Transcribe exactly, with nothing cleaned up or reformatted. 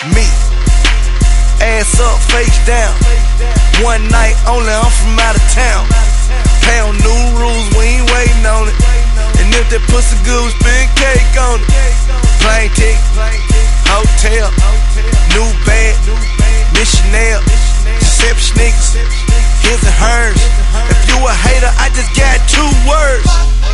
Me, ass up, face down. One night only, I'm from out of town. Pound new rules, we ain't waiting on it. And if that pussy good, spin cake on it. Plane ticket, hotel, new bag, missionary, Giuseppe sneakers, his and hers. If you a hater, I just got two words.